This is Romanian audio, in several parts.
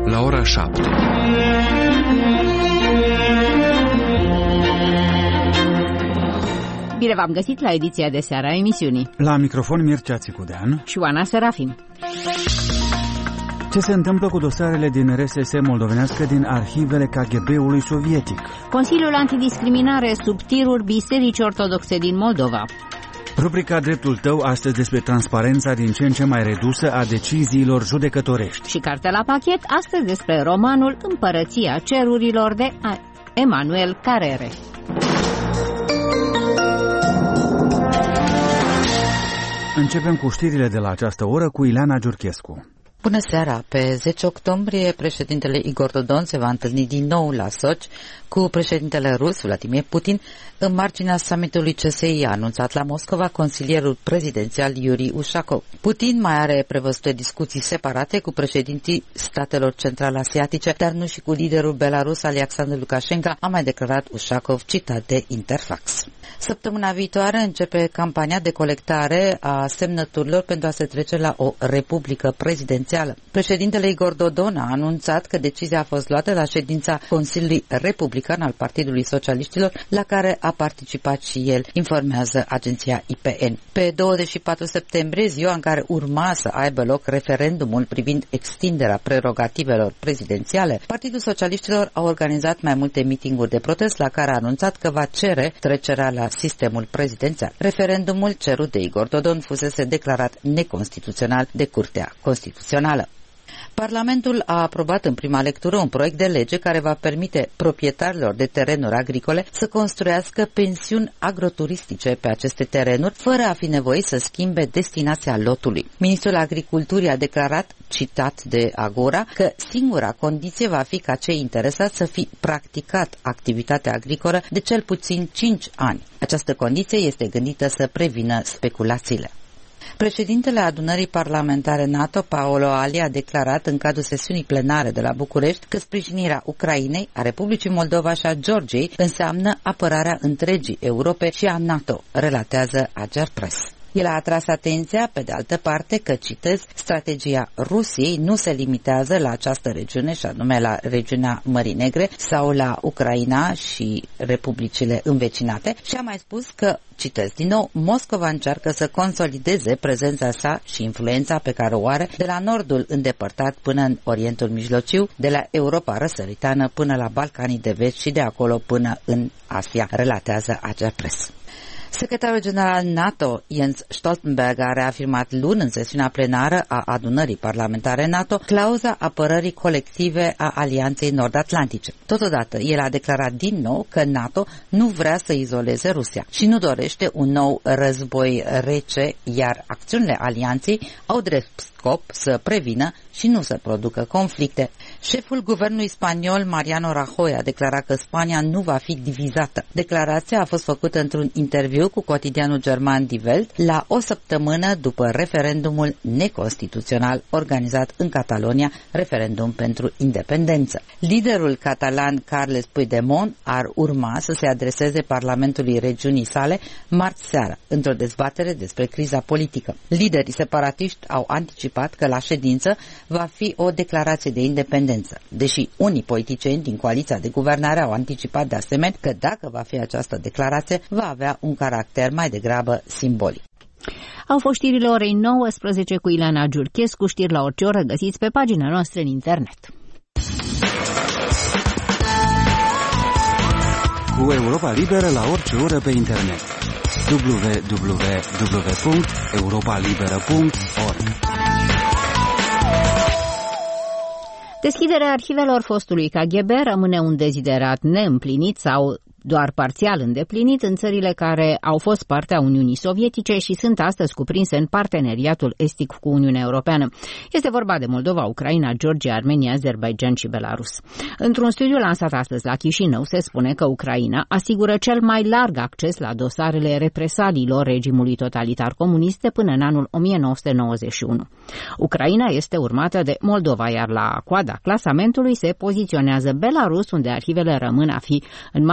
la ora 7. Bine v-am găsit la ediția de seară a emisiunii. La microfon Mircea Țicudean și Oana Serafim. Ce se întâmplă cu dosarele din RSS moldovenească din arhivele KGB-ului sovietic? Consiliul Antidiscriminare sub tiruri Bisericii Ortodoxe din Moldova. Rubrica Dreptul tău, astăzi despre transparența din ce în ce mai redusă a deciziilor judecătorești. Și carte la pachet, astăzi despre romanul Împărăția Cerurilor de Emanuel Carrere. Începem cu știrile de la această oră cu Ileana Giurchescu. Bună seara! Pe 10 octombrie, președintele Igor Dodon se va întâlni din nou la Sochi cu președintele rus, Vladimir Putin, în marginea summitului CSI, a anunțat la Moscova consilierul prezidențial Yuri Ushakov. Putin mai are prevăzute discuții separate cu președintii statelor central-asiatice, dar nu și cu liderul belarus Alexandru Lukashenko, a mai declarat Ushakov, citat de Interfax. Săptămâna viitoare începe campania de colectare a semnăturilor pentru a se trece la o republică prezidențială. Președintele Igor Dodon a anunțat că decizia a fost luată la ședința Consiliului Republican al Partidului Socialiștilor, la care a participat și el, informează agenția IPN. Pe 24 septembrie, ziua în care urma să aibă loc referendumul privind extinderea prerogativelor prezidențiale, Partidul Socialiștilor a organizat mai multe mitinguri de protest, la care a anunțat că va cere trecerea la sistemul prezidențial. Referendumul cerut de Igor Dodon fusese declarat neconstituțional de Curtea Constituțională. Parlamentul a aprobat în prima lectură un proiect de lege care va permite proprietarilor de terenuri agricole să construiască pensiuni agroturistice pe aceste terenuri, fără a fi nevoie să schimbe destinația lotului. Ministrul Agriculturii a declarat, citat de Agora, că singura condiție va fi ca cei interesați să fi practicat activitatea agricolă de cel puțin 5 ani. Această condiție este gândită să prevină speculațiile. Președintele Adunării Parlamentare NATO, Paolo Ali, a declarat în cadrul sesiunii plenare de la București că sprijinirea Ucrainei, a Republicii Moldova și a Georgiei înseamnă apărarea întregii Europe și a NATO, relatează Ager Press. El a atras atenția, pe de altă parte, că, citez, strategia Rusiei nu se limitează la această regiune, și anume la regiunea Mării Negre sau la Ucraina și republicile învecinate, și a mai spus că, citez din nou, Moscova încearcă să consolideze prezența sa și influența pe care o are de la nordul îndepărtat până în Orientul Mijlociu, de la Europa răsăritană până la Balcanii de Vest și de acolo până în Asia, relatează Ager Press. Secretarul general NATO, Jens Stoltenberg, a reafirmat luni în sesiunea plenară a Adunării Parlamentare NATO clauza apărării colective a Alianței Nord-Atlantice. Totodată, el a declarat din nou că NATO nu vrea să izoleze Rusia și nu dorește un nou război rece, iar acțiunile alianței au drept scop să prevină și nu să producă conflicte. Șeful guvernului spaniol, Mariano Rajoy, a declarat că Spania nu va fi divizată. Declarația a fost făcută într-un interviu cu cotidianul german Die Welt la o săptămână după referendumul neconstituțional organizat în Catalonia, referendum pentru independență. Liderul catalan Carles Puigdemont ar urma să se adreseze Parlamentului regiunii sale marți seară, într-o dezbatere despre criza politică. Liderii separatiști au anticipat că la ședință va fi o declarație de independență, deși unii politicieni din coaliția de guvernare au anticipat de asemenea că dacă va fi această declarație, va avea un caracter mai degrabă simbolic. Au fost știrile orei 19 cu Ileana Giurchescu, știri la orice oră găsiți pe pagina noastră în internet. Cu Europa Liberă la orice oră pe internet. www.europalibera.org. Deschiderea arhivelor fostului KGB rămâne un deziderat neîmplinit sau doar parțial îndeplinit în țările care au fost parte a Uniunii Sovietice și sunt astăzi cuprinse în parteneriatul estic cu Uniunea Europeană. Este vorba de Moldova, Ucraina, Georgia, Armenia, Azerbaidjan și Belarus. Într-un studiu lansat astăzi la Chișinău se spune că Ucraina asigură cel mai larg acces la dosarele represaliilor regimului totalitar comunist de până în anul 1991. Ucraina este urmată de Moldova, iar la coada clasamentului se poziționează Belarus, unde arhivele rămân a fi în mare parte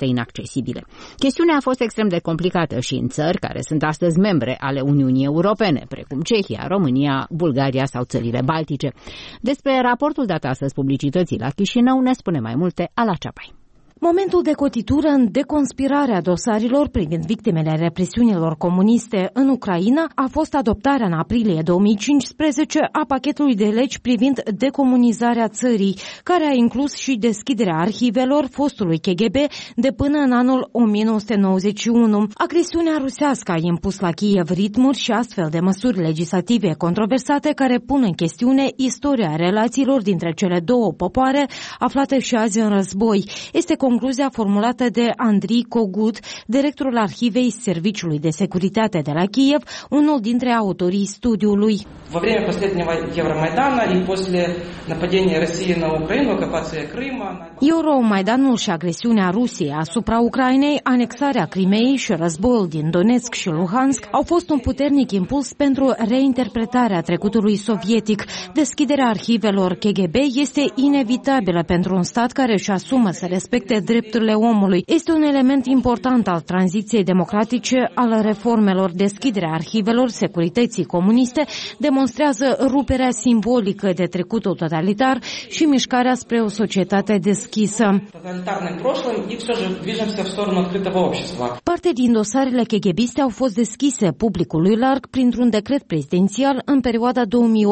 foarte inaccesibile. Chestiunea a fost extrem de complicată și în țări care sunt astăzi membre ale Uniunii Europene, precum Cehia, România, Bulgaria sau țările Baltice. Despre raportul dat astăzi publicității la Chișinău ne spune mai multe Ala Ceapai. Momentul de cotitură în deconspirarea dosarelor privind victimele represiunilor comuniste în Ucraina a fost adoptarea în aprilie 2015 a pachetului de legi privind decomunizarea țării, care a inclus și deschiderea arhivelor fostului KGB de până în anul 1991. Agresiunea rusească a impus la Kiev ritmuri și astfel de măsuri legislative controversate care pun în chestiune istoria relațiilor dintre cele două popoare aflate și azi în război. Este concluzia formulată de Andrii Kogut, directorul Arhivei Serviciului de Securitate de la Kiev, unul dintre autorii studiului. Во время последнего Евромайдана и после нападения России на Украину, оккупация Крыма. Euromaidanul și agresiunea Rusiei asupra Ucrainei, anexarea Crimeei și războiul din Donetsk și Luhansk au fost un puternic impuls pentru reinterpretarea trecutului sovietic. Deschiderea arhivelor KGB este inevitabilă pentru un stat care își asumă să respecte drepturile omului. Este un element important al tranziției democratice, al reformelor. Deschiderea arhivelor securității comuniste demonstrează ruperea simbolică de trecutul totalitar și mișcarea spre o societate deschisă. Parte din dosarele KGBiste au fost deschise publicului larg printr-un decret prezidențial în perioada 2008-2010,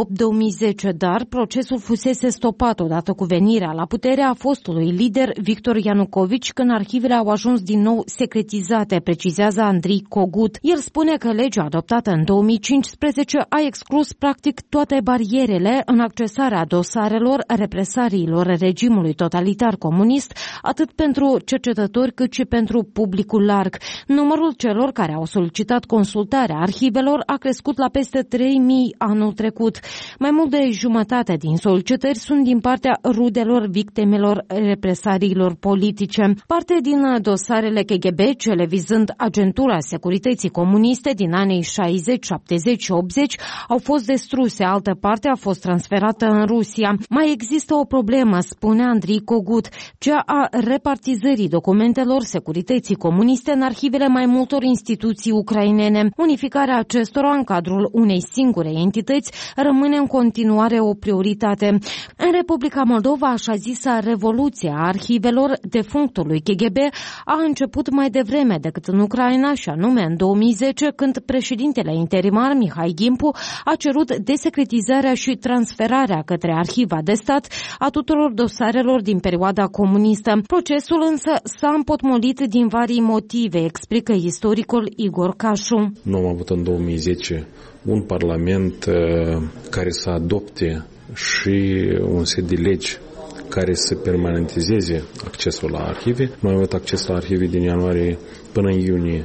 dar procesul fusese stopat odată cu venirea la putere a fostului lider Victor Ianucovici, când arhivele au ajuns din nou secretizate, precizează Andrii Kogut. El spune că legea adoptată în 2015 a exclus practic toate barierele în accesarea dosarelor represariilor regimului totalitar comunist, atât pentru cercetători cât și pentru publicul larg. Numărul celor care au solicitat consultarea arhivelor a crescut la peste 3.000 anul trecut. Mai mult de jumătate din solicitări sunt din partea rudelor victimelor represariilor politice. Parte din dosarele KGB, cele vizând agentura securității comuniste din anii 60, 70 și 80, au fost destruse, altă parte a fost transferată în Rusia. Mai există o problemă, spune Andrii Kogut, cea a repartizării documentelor securității comuniste în arhivele mai multor instituții ucrainene. Unificarea acestora în cadrul unei singure entități rămâne în continuare o prioritate. În Republica Moldova, așa zisa revoluție a arhivelor defunctului KGB a început mai devreme decât în Ucraina, și anume în 2010, când președintele interimar Mihai Gimpu a cerut desecretizarea și transferarea către Arhiva de Stat a tuturor dosarelor din perioada comunistă. Procesul însă s-a împotmolit din varii motive, explică istoricul Igor Cașu. Nu am avut în 2010 un parlament care să adopte și un set de legi care să permanentizeze accesul la arhive. Noi am avut acces la arhive din ianuarie până în iunie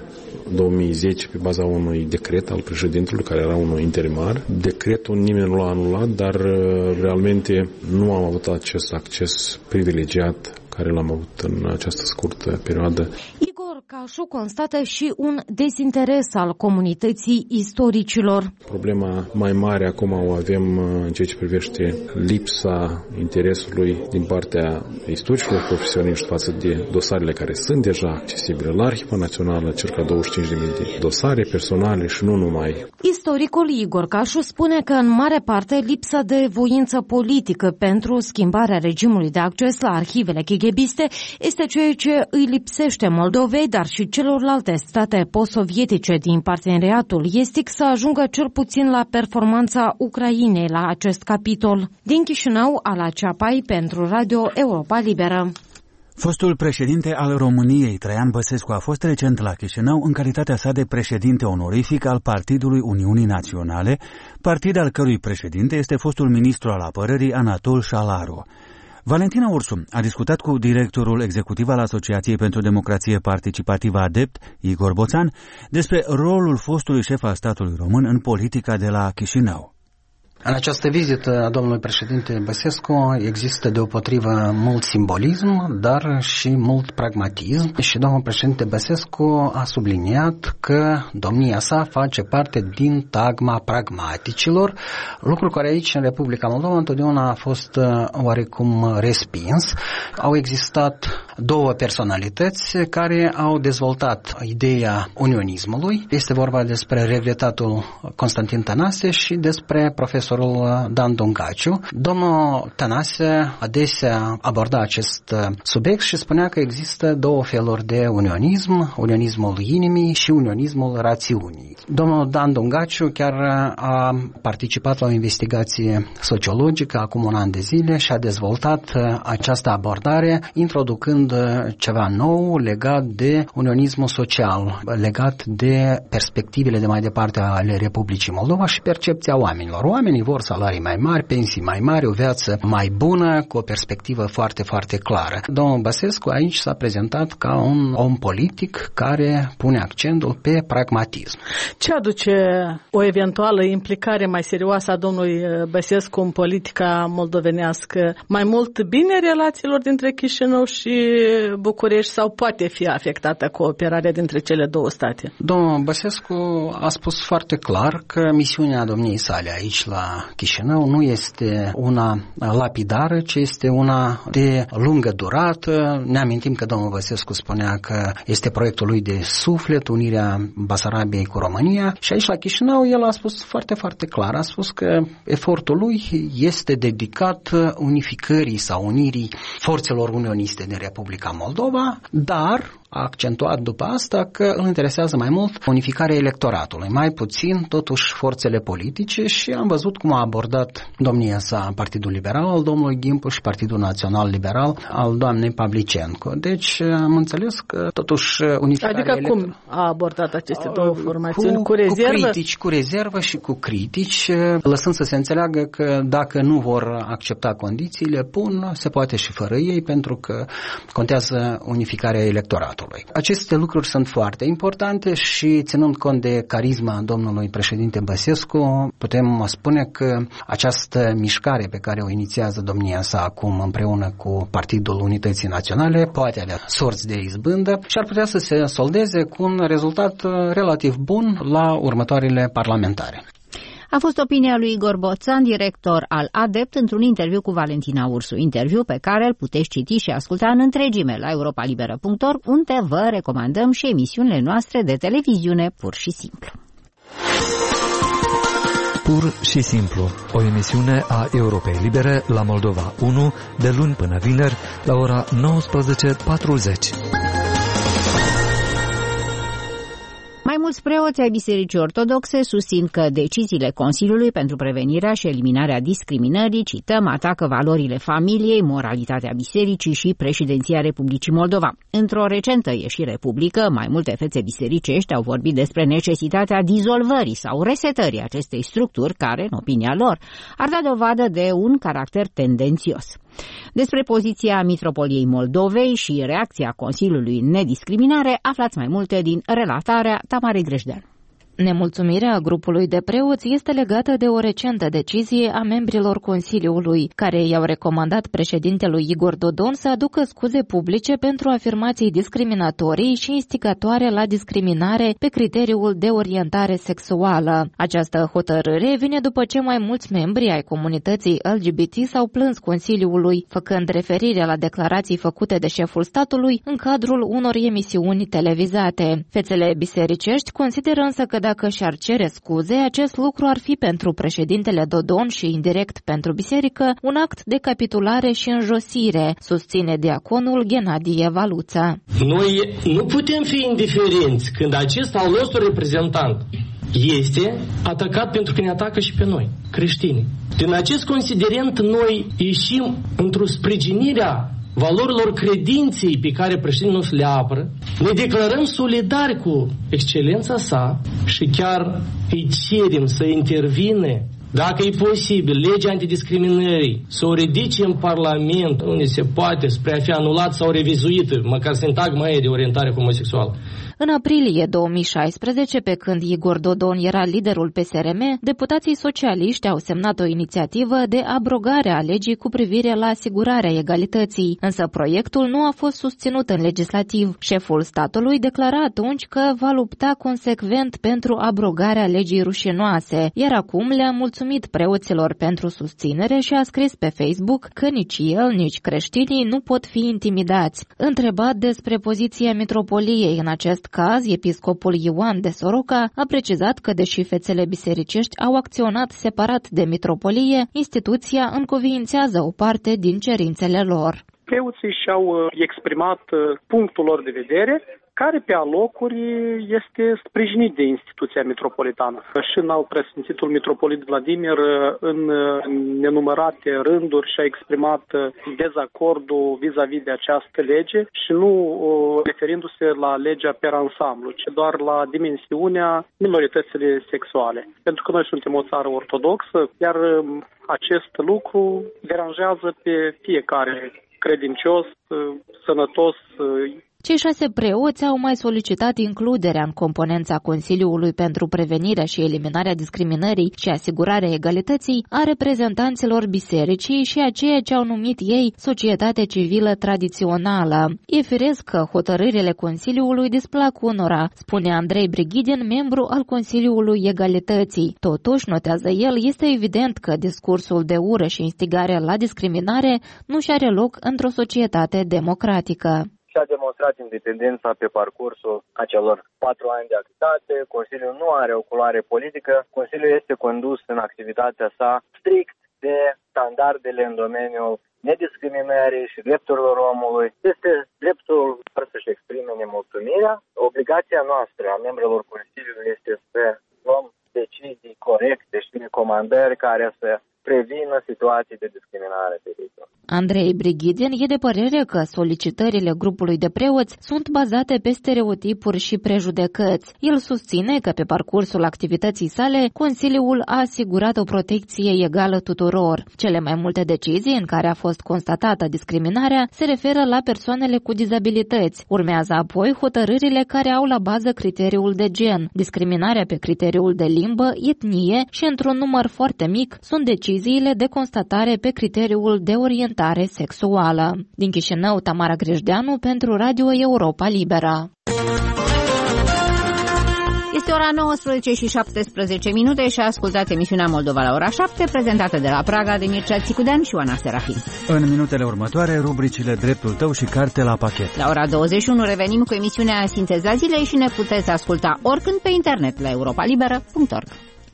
2010 pe baza unui decret al președintelui, care era unul interimar. Decretul nimeni nu l-a anulat, dar realmente nu am avut acces privilegiat care l-am avut în această scurtă perioadă. Igor Cașu constată și un dezinteres al comunității istoricilor. Problema mai mare acum o avem în ceea ce privește lipsa interesului din partea istoricilor profesioniști față de dosarele care sunt deja accesibile la Arhiva Națională, circa 25.000 de dosare personale și nu numai. Istoricul Igor Cașu spune că în mare parte lipsa de voință politică pentru schimbarea regimului de acces la arhivele KGBiste este ceea ce îi lipsește Moldovei, dar și celorlalte state post-sovietice din parteneriatul estic să ajungă cel puțin la performanța Ucrainei la acest capitol. Din Chișinău, Ala Ceapai pentru Radio Europa Liberă. Fostul președinte al României, Traian Băsescu, a fost recent la Chișinău în calitatea sa de președinte onorific al Partidului Uniunii Naționale, partid al cărui președinte este fostul ministru al apărării Anatol Șalaru. Valentina Ursu a discutat cu directorul executiv al Asociației pentru Democrație Participativă ADEPT, Igor Boțan, despre rolul fostului șef al statului român în politica de la Chișinău. În această vizită a domnului președinte Băsescu există deopotrivă mult simbolism, dar și mult pragmatism și domnul președinte Băsescu a subliniat că domnia sa face parte din tagma pragmaticilor, lucru care aici în Republica Moldova întotdeauna a fost oarecum respins. Au existat două personalități care au dezvoltat ideea unionismului. Este vorba despre regretatul Constantin Tănase și despre profesorul Dan Dungaciu. Domnul Tănase adesea aborda acest subiect și spunea că există două feluri de unionism, unionismul inimii și unionismul rațiunii. Domnul Dan Dungaciu chiar a participat la o investigație sociologică acum un an de zile și a dezvoltat această abordare introducând ceva nou legat de unionismul social, legat de perspectivele de mai departe ale Republicii Moldova și percepția oamenilor. Oamenii vor salarii mai mari, pensii mai mari, o viață mai bună, cu o perspectivă foarte, foarte clară. Domnul Băsescu aici s-a prezentat ca un om politic care pune accentul pe pragmatism. Ce aduce o eventuală implicare mai serioasă a domnului Băsescu în politica moldovenească? Mai mult bine relațiilor dintre Chișinău și București sau poate fi afectată cooperarea dintre cele două state? Domnul Băsescu a spus foarte clar că misiunea domniei sale aici la Chișinău nu este una lapidară, ci este una de lungă durată. Ne amintim că domnul Băsescu spunea că este proiectul lui de suflet, unirea Basarabiei cu România și aici la Chișinău el a spus foarte, foarte clar, a spus că efortul lui este dedicat unificării sau unirii forțelor unioniste din Republica Moldova, dar a accentuat după asta că îl interesează mai mult unificarea electoratului, mai puțin totuși forțele politice și am văzut cum a abordat domnia sa Partidul Liberal al domnului Gimpu și Partidul Național Liberal al doamnei Pavlicenco. Deci am înțeles că totuși unificarea cum a abordat aceste două formațiuni? Cu rezervă? Cu rezervă și cu critici, lăsând să se înțeleagă că dacă nu vor accepta condițiile, se poate și fără ei, pentru că contează unificarea electoratului. Aceste lucruri sunt foarte importante și ținând cont de carisma domnului președinte Băsescu, putem spune că această mișcare pe care o inițiază domnia sa acum împreună cu Partidul Unității Naționale poate avea sorți de izbândă și ar putea să se soldeze cu un rezultat relativ bun la următoarele parlamentare. A fost opinia lui Igor Boțan, director al ADEPT, într-un interviu cu Valentina Ursu, interviu pe care îl puteți citi și asculta în întregime la europalibera.org, unde vă recomandăm și emisiunile noastre de televiziune Pur și Simplu. Pur și Simplu, o emisiune a Europei Libere la Moldova 1, de luni până vineri, la ora 19:40. Mai mulți preoți ai Bisericii Ortodoxe susțin că deciziile Consiliului pentru prevenirea și eliminarea discriminării, cităm, atacă valorile familiei, moralitatea bisericii și președinția Republicii Moldova. Într-o recentă ieșire publică, mai multe fețe bisericești au vorbit despre necesitatea dizolvării sau resetării acestei structuri care, în opinia lor, ar da dovadă de un caracter tendențios. Despre poziția Mitropoliei Moldovei și reacția Consiliului Nediscriminare aflați mai multe din relatarea Tamarei Grejdean. Nemulțumirea grupului de preoți este legată de o recentă decizie a membrilor Consiliului, care i-au recomandat președintelui Igor Dodon să aducă scuze publice pentru afirmații discriminatorii și instigatoare la discriminare pe criteriul de orientare sexuală. Această hotărâre vine după ce mai mulți membri ai comunității LGBT s-au plâns Consiliului, făcând referire la declarații făcute de șeful statului în cadrul unor emisiuni televizate. Fețele bisericești consideră însă că dacă și-ar cere scuze, acest lucru ar fi pentru președintele Dodon și indirect pentru biserică un act de capitulare și înjosire, susține diaconul Ghenadie Valuța. Noi nu putem fi indiferenți când acest al nostru reprezentant este atacat pentru că ne atacă și pe noi, creștini. Din acest considerent noi ieșim într-o sprijinirea valorilor credinței pe care președintele nostru le apără, ne declarăm solidari cu excelența sa și chiar îi cerem să intervine Dacă e posibil, legea antidiscriminării să o ridice în Parlament, unde se poate, spre a fi anulat sau revizuită, măcar sintagma aia de orientare homosexuală. În aprilie 2016, pe când Igor Dodon era liderul PSRM, deputații socialiști au semnat o inițiativă de abrogare a legii cu privire la asigurarea egalității, însă proiectul nu a fost susținut în legislativ. Șeful statului declara atunci că va lupta consecvent pentru abrogarea legii rușinoase, iar acum le-a mulțumit preoților pentru susținere și a scris pe Facebook că nici el, nici creștinii nu pot fi intimidați. Întrebat despre poziția mitropoliei în acest caz, episcopul Ioan de Soroca a precizat că, deși fețele bisericești au acționat separat de mitropolie, instituția încuviințează o parte din cerințele lor. Preoții și-au exprimat punctul lor de vedere, care pe alocuri este sprijinit de instituția metropolitană. Și înalt preasfințitul mitropolit Vladimir în nenumărate rânduri și-a exprimat dezacordul vis-a-vis de această lege și nu referindu-se la legea per ansamblu, ci doar la dimensiunea minoritățile sexuale. Pentru că noi suntem o țară ortodoxă, iar acest lucru deranjează pe fiecare credincios, sănătos. Cei 6 preoți au mai solicitat includerea în componența Consiliului pentru Prevenirea și Eliminarea Discriminării și Asigurarea Egalității a reprezentanților bisericii și a ceea ce au numit ei societate civilă tradițională. E firesc că hotărârile Consiliului displac unora, spune Andrei Brighidin, membru al Consiliului Egalității. Totuși, notează el, este evident că discursul de ură și instigare la discriminare nu și are loc într-o societate democratică. Și-a demonstrat independența pe parcursul acelor 4 ani de activitate. Consiliul nu are o culoare politică. Consiliul este condus în activitatea sa strict de standardele în domeniul nediscriminării și drepturilor omului. Este dreptul să-și exprime nemulțumirea. Obligația noastră a membrilor Consiliului este să luăm decizii corecte și recomandări care să prevină situații de discriminare pe viitor. Andrei Brighidin e de părere că solicitările grupului de preoți sunt bazate pe stereotipuri și prejudecăți. El susține că pe parcursul activității sale, Consiliul a asigurat o protecție egală tuturor. Cele mai multe decizii în care a fost constatată discriminarea se referă la persoanele cu dizabilități. Urmează apoi hotărârile care au la bază criteriul de gen, discriminarea pe criteriul de limbă, etnie și, într-un număr foarte mic, sunt deciziile de constatare pe criteriul de orientare sexuală. Din Chișinău, Tamara Grejdeanu pentru Radio Europa Liberă. Este ora 19:17 și ascultați emisiunea Moldova la ora 7, prezentată de la Praga de Mircea Țicudean și Oana Serafin. În minutele următoare, rubricile Dreptul tău și Carte la pachet. La ora 21 revenim cu emisiunea Sinteza zilei și ne puteți asculta oricând pe internet la europalibera.org.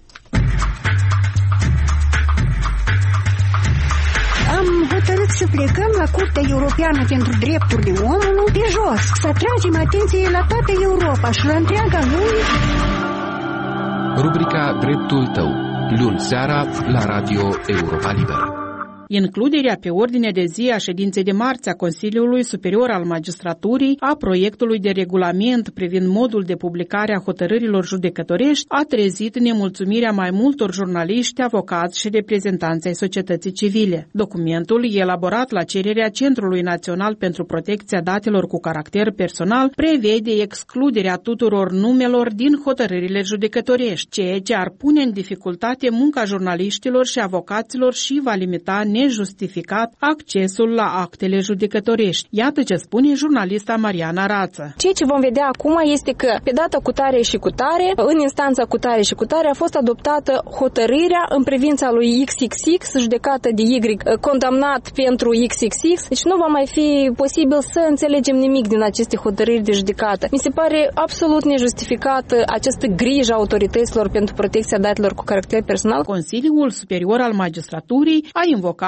Am hotărât să plecăm la Curtea Europeană pentru Drepturile Omului pe jos, să atragem atenție la toată Europa și la întreaga lume. Rubrica Dreptul tău, luni seara la Radio Europa Liberă. Includerea pe ordine de zi a ședinței de marți a Consiliului Superior al Magistraturii a proiectului de regulament privind modul de publicare a hotărârilor judecătorești a trezit nemulțumirea mai multor jurnaliști, avocați și reprezentanți ai societății civile. Documentul, elaborat la cererea Centrului Național pentru Protecția Datelor cu Caracter Personal, prevede excluderea tuturor numelor din hotărârile judecătorești, ceea ce ar pune în dificultate munca jurnaliștilor și avocaților și va limita nejustificat accesul la actele judecătorești. Iată ce spune jurnalista Mariana Rață. Ceea ce vom vedea acum este că pe data cu tare și cu tare, în instanța cu tare și cu tare, a fost adoptată hotărârea în privința lui XXX, judecată de Y, condamnat pentru XXX. Deci nu va mai fi posibil să înțelegem nimic din aceste hotărâri de judecată. Mi se pare absolut nejustificată această grijă a autorităților pentru protecția datelor cu caracter personal. Consiliul Superior al Magistraturii a invocat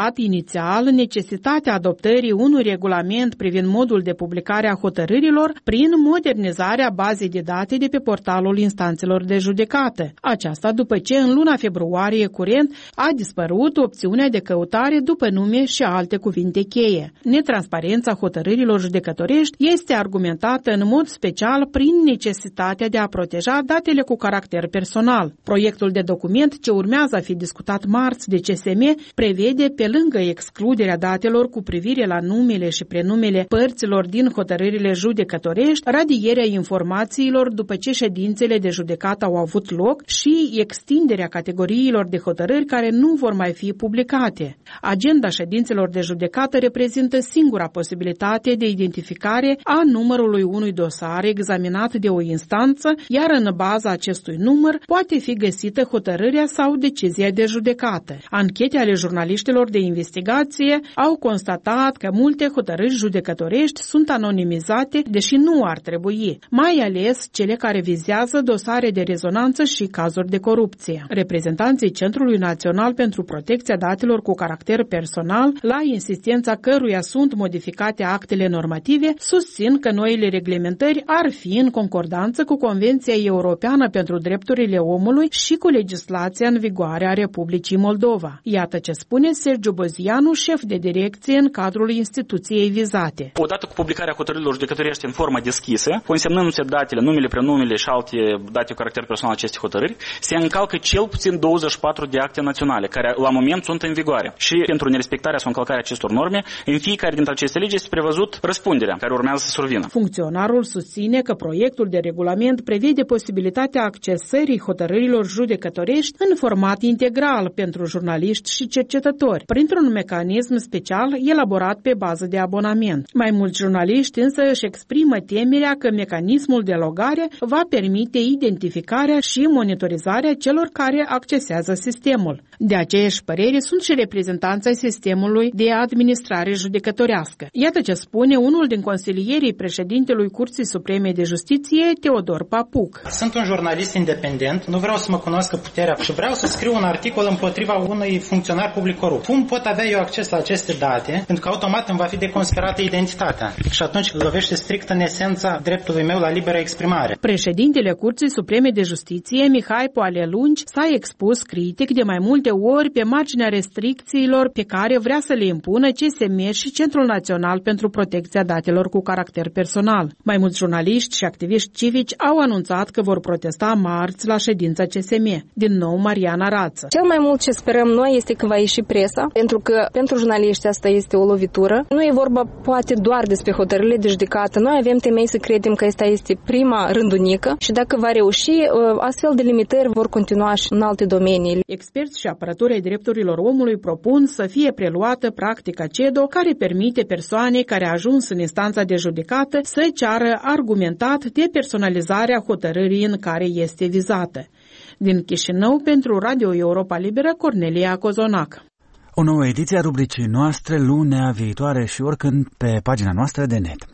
discutat inițial necesitatea adoptării unui regulament privind modul de publicare a hotărârilor prin modernizarea bazei de date de pe portalul instanțelor de judecată. Aceasta după ce în luna februarie curent a dispărut opțiunea de căutare după nume și alte cuvinte cheie. Netransparența hotărârilor judecătorești este argumentată în mod special prin necesitatea de a proteja datele cu caracter personal. Proiectul de document ce urmează a fi discutat marți de CSM prevede, pe lângă excluderea datelor cu privire la numele și prenumele părților din hotărârile judecătorești, radierea informațiilor după ce ședințele de judecată au avut loc și extinderea categoriilor de hotărâri care nu vor mai fi publicate. Agenda ședințelor de judecată reprezintă singura posibilitate de identificare a numărului unui dosar examinat de o instanță, iar în baza acestui număr poate fi găsită hotărârea sau decizia de judecată. Anchete ale jurnaliștilor de investigație au constatat că multe hotărâri judecătorești sunt anonimizate, deși nu ar trebui, mai ales cele care vizează dosare de rezonanță și cazuri de corupție. Reprezentanții Centrului Național pentru Protecția Datelor cu caracter personal, la insistența căruia sunt modificate actele normative, susțin că noile reglementări ar fi în concordanță cu Convenția Europeană pentru Drepturile Omului și cu legislația în vigoare a Republicii Moldova. Iată ce spune Sergiu Bozianu, șef de direcție în cadrul instituției vizate. Odată cu publicarea hotărârilor judecătorești în formă deschisă, consemnându-se datele, numele, prenumele și alte date cu caracter personal aceste hotărâri, se încalcă cel puțin 24 de acte naționale, care la moment sunt în vigoare. Și pentru nerespectarea sau încălcarea acestor norme, în fiecare dintre aceste legi este prevăzut răspunderea care urmează să survină. Funcționarul susține că proiectul de regulament prevede posibilitatea accesării hotărârilor judecătorești în format integral pentru jurnaliști și cercetători, printr-un mecanism special elaborat pe bază de abonament. Mai mulți jurnaliști însă își exprimă temerea că mecanismul de logare va permite identificarea și monitorizarea celor care accesează sistemul. De aceeași părere sunt și reprezentanții sistemului de administrare judecătorească. Iată ce spune unul din consilierii președintelui Curții Supreme de Justiție, Teodor Papuc. Sunt un jurnalist independent, nu vreau să mă cunoască puterea și vreau să scriu un articol împotriva unui funcționar public corupt. Cum pot avea eu acces la aceste date? Pentru că automat îmi va fi deconspirată identitatea. Și atunci lovește strict în esența dreptului meu la liberă exprimare. Președintele Curții Supreme de Justiție, Mihai Poalelungi, s-a expus critic de mai multe ori pe marginea restricțiilor pe care vrea să le impună CSM și Centrul Național pentru Protecția Datelor cu caracter personal. Mai mulți jurnaliști și activiști civici au anunțat că vor protesta marți la ședința CSM. Din nou, Mariana Rață. Cel mai mult ce sperăm noi este că va ieși presa, pentru că pentru jurnaliști asta este o lovitură. Nu e vorba poate doar despre hotărârile de judecată. Noi avem temei să credem că asta este prima rândunică și dacă va reuși, astfel de limitări vor continua și în alte domenii. Experți și apărători ai drepturilor omului propun să fie preluată practica CEDO, care permite persoanei care a ajuns în instanța de judecată să ceară argumentat depersonalizarea hotărârii în care este vizată. Din Chișinău, pentru Radio Europa Liberă, Cornelia Cozonac. O nouă ediție a rubricii noastre lunea viitoare și oricând pe pagina noastră de net.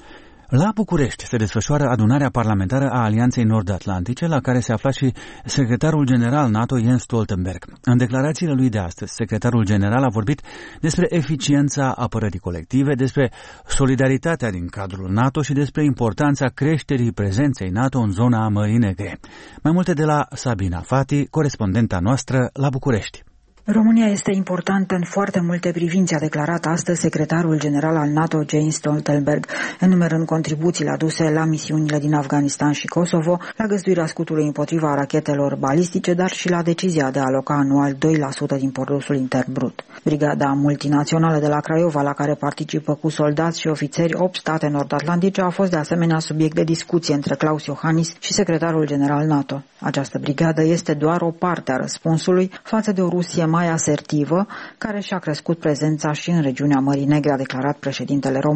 La București se desfășoară adunarea parlamentară a Alianței Nord-Atlantice, la care se afla și secretarul general NATO Jens Stoltenberg. În declarațiile lui de astăzi, secretarul general a vorbit despre eficiența apărării colective, despre solidaritatea din cadrul NATO și despre importanța creșterii prezenței NATO în zona Mării Negre. Mai multe de la Sabina Fati, corespondenta noastră la București. România este importantă în foarte multe privințe, a declarat astăzi secretarul general al NATO, Jens Stoltenberg, enumerând contribuțiile aduse la misiunile din Afganistan și Kosovo, la găzduirea scutului împotriva rachetelor balistice, dar și la decizia de a aloca anual 2% din produsul intern brut. Brigada multinațională de la Craiova, la care participă cu soldați și ofițeri 8 state nord-atlantice, a fost de asemenea subiect de discuție între Klaus Iohannis și secretarul general NATO. Această brigadă este doar o parte a răspunsului față de o Rusie mai asertivă, care și-a crescut prezența și în regiunea Mării Negre, a declarat președintele român.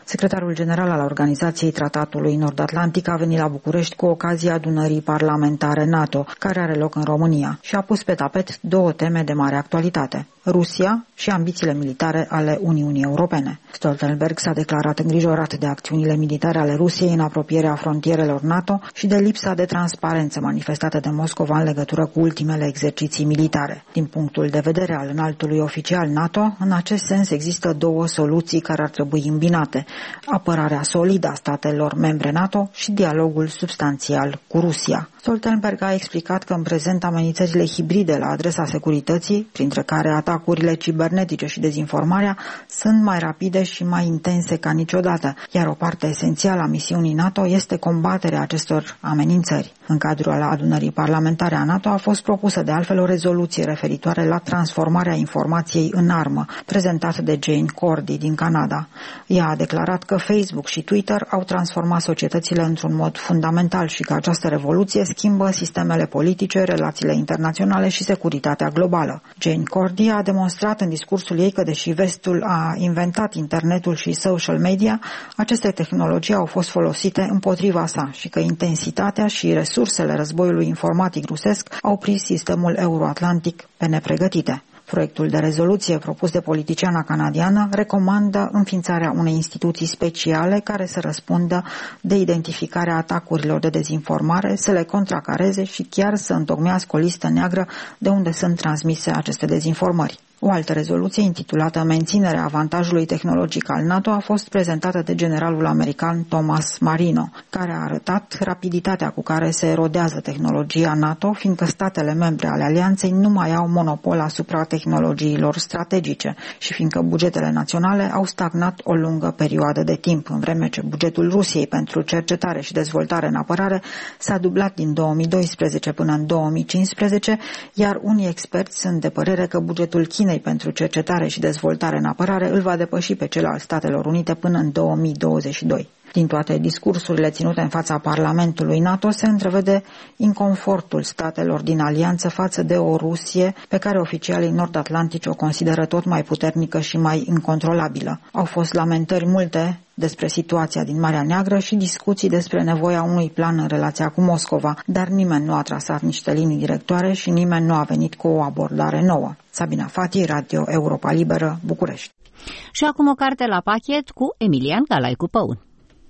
Secretarul general al Organizației Tratatului Nord-Atlantic a venit la București cu ocazia adunării parlamentare NATO, care are loc în România, și a pus pe tapet două teme de mare actualitate: Rusia și ambițiile militare ale Uniunii Europene. Stoltenberg s-a declarat îngrijorat de acțiunile militare ale Rusiei în apropierea frontierelor NATO și de lipsa de transparență manifestată de Moscova în legătură cu ultimele exerciții militare. Din punctul de vedere al înaltului oficial NATO, în acest sens există două soluții care ar trebui îmbinate: apărarea solidă a statelor membre NATO și dialogul substanțial cu Rusia. Stoltenberg a explicat că în prezent amenințările hibride la adresa securității, printre care atacurile cibernetice și dezinformarea, sunt mai rapide și mai intense ca niciodată, iar o parte esențială a misiunii NATO este combaterea acestor amenințări. În cadrul adunării parlamentare a NATO a fost propusă de altfel o rezoluție referitoare la transformarea informației în armă, prezentată de Jane Cordy din Canada. Ea a declarat că Facebook și Twitter au transformat societățile într-un mod fundamental și că această revoluție schimbă sistemele politice, relațiile internaționale și securitatea globală. Jane Cordy a demonstrat în discursul ei că, deși vestul a inventat internetul și social media, aceste tehnologii au fost folosite împotriva sa și că intensitatea și resursele războiului informatic rusesc au prins sistemul euroatlantic pe nepregătite. Proiectul de rezoluție propus de politiciana canadiană recomandă înființarea unei instituții speciale care să răspundă de identificarea atacurilor de dezinformare, să le contracareze și chiar să întocmească o listă neagră de unde sunt transmise aceste dezinformări. O altă rezoluție, intitulată Menținerea avantajului tehnologic al NATO, a fost prezentată de generalul american Thomas Marino, care a arătat rapiditatea cu care se erodează tehnologia NATO, fiindcă statele membre ale alianței nu mai au monopol asupra tehnologiilor strategice și fiindcă bugetele naționale au stagnat o lungă perioadă de timp, în vreme ce bugetul Rusiei pentru cercetare și dezvoltare în apărare s-a dublat din 2012 până în 2015, iar unii experți sunt de părere că bugetul Chinei pentru cercetare și dezvoltare în apărare îl va depăși pe cel al Statelor Unite până în 2022. Din toate discursurile ținute în fața Parlamentului NATO se întrevede inconfortul statelor din alianță față de o Rusie pe care oficialii nord-atlantici o consideră tot mai puternică și mai incontrolabilă. Au fost lamentări multe despre situația din Marea Neagră și discuții despre nevoia unui plan în relația cu Moscova, dar nimeni nu a trasat niște linii directoare și nimeni nu a venit cu o abordare nouă. Sabina Fati, Radio Europa Liberă, București. Și acum o carte la pachet cu Emilian Galaicu Păun.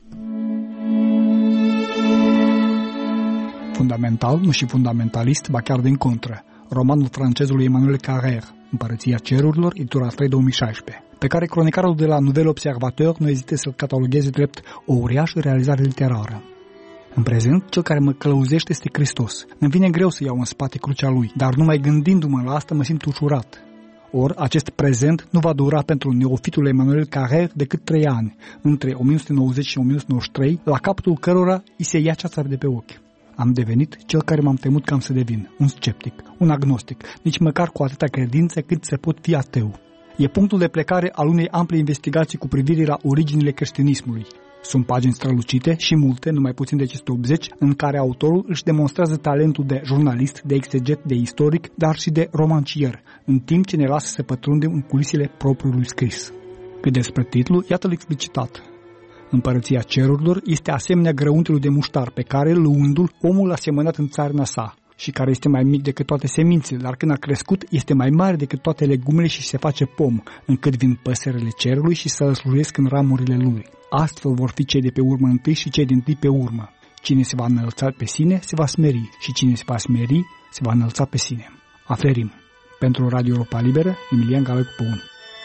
Fundamental, nu și fundamentalist, ba chiar din contră. Romanul francezului Emmanuel Carrère, Împărăția Cerurilor, editura 3 2016, pe care cronicarul de la Nouvel Observateur nu ezite să-l catalogheze drept o uriașă realizare literară. În prezent, cel care mă călăuzește este Hristos. Îmi vine greu să iau în spate crucea lui, dar numai gândindu-mă la asta mă simt ușurat. Or, acest prezent nu va dura pentru neofitul Emmanuel Carrère decât 3 ani, între 1990 și 1993, la capătul cărora îi se ia ceața de pe ochi. Am devenit cel care m-am temut că am să devin, un sceptic, un agnostic, nici măcar cu atâta credință cât să pot fi ateu. E punctul de plecare al unei ample investigații cu privire la originile creștinismului. Sunt pagini strălucite și multe, numai puțin de 180, în care autorul își demonstrează talentul de jurnalist, de exeget, de istoric, dar și de romancier, în timp ce ne lasă să pătrundem în culisele propriului scris. Cât despre titlu, iată-l explicitat. Împărăția Cerurilor este asemenea grăuntelui de muștar pe care, luându-l, omul a semănat în țarina sa și care este mai mic decât toate semințele, dar când a crescut este mai mare decât toate legumele și se face pom, încât vin păsările cerului și să-l slujesc în ramurile lui. Astfel vor fi cei de pe urmă întâi și cei din tâi pe urmă. Cine se va înălța pe sine, se va smeri și cine se va smeri, se va înălța pe sine. Aferim. Pentru Radio Europa Liberă, Emilian Galaicu Păun.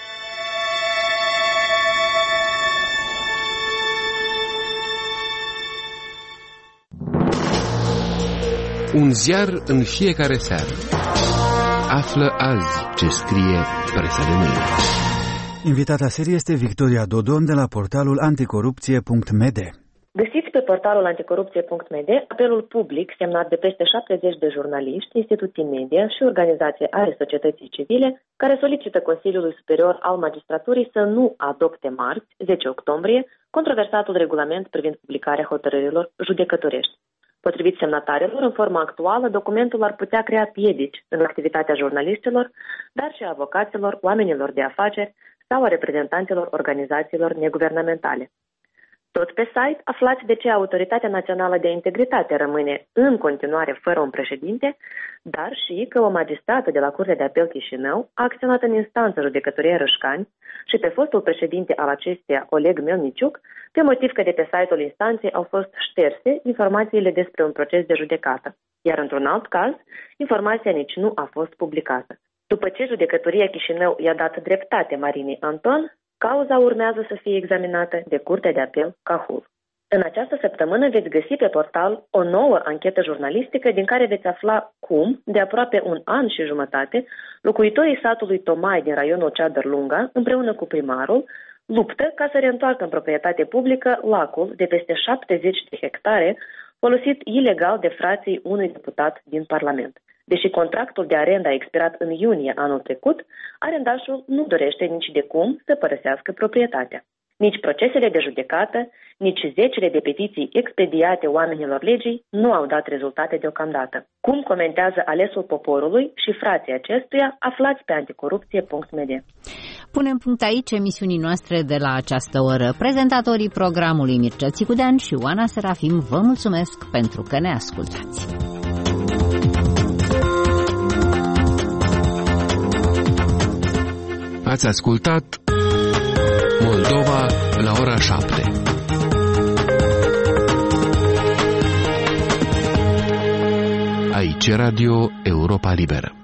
Un ziar în fiecare seară. Află azi ce scrie presa de mâine. Invitata serie este Victoria Dodon de la portalul anticorupție.md. Găsiți pe portalul anticorupție.md apelul public semnat de peste 70 de jurnaliști, instituții media și organizații ale societății civile care solicită Consiliului Superior al Magistraturii să nu adopte marți, 10 octombrie, controversatul regulament privind publicarea hotărârilor judecătorești. Potrivit semnatarilor, în forma actuală, documentul ar putea crea piedici în activitatea jurnaliștilor, dar și a avocaților, oamenilor de afaceri sau a reprezentanților organizațiilor neguvernamentale. Tot pe site aflați de ce Autoritatea Națională de Integritate rămâne în continuare fără un președinte, dar și că o magistrată de la Curtea de Apel Chișinău a acționat în instanță judecătorie Rășcani și pe fostul președinte al acesteia, Oleg Melniciuc, pe motiv că de pe site-ul instanței au fost șterse informațiile despre un proces de judecată, iar într-un alt caz, informația nici nu a fost publicată. După ce judecătoria Chișinău i-a dat dreptate Marinei Anton, cauza urmează să fie examinată de Curtea de Apel Cahul. În această săptămână veți găsi pe portal o nouă anchetă jurnalistică din care veți afla cum, de aproape un an și jumătate, locuitorii satului Tomai din raionul Ceadăr Lunga, împreună cu primarul, luptă ca să reîntoarcă în proprietate publică lacul de peste 70 de hectare folosit ilegal de frații unui deputat din Parlament. Deși contractul de arendă a expirat în iunie anul trecut, arendașul nu dorește nici de cum să părăsească proprietatea. Nici procesele de judecată, nici zecile de petiții expediate oamenilor legii nu au dat rezultate deocamdată. Cum comentează alesul poporului și frații acestuia, aflați pe anticorupție.md. Punem punct aici emisiunii noastre de la această oră. Prezentatorii programului Mircea Țicudean și Oana Serafim vă mulțumesc pentru că ne ascultați. Ați ascultat Moldova la ora 7. Aici Radio Europa Liberă.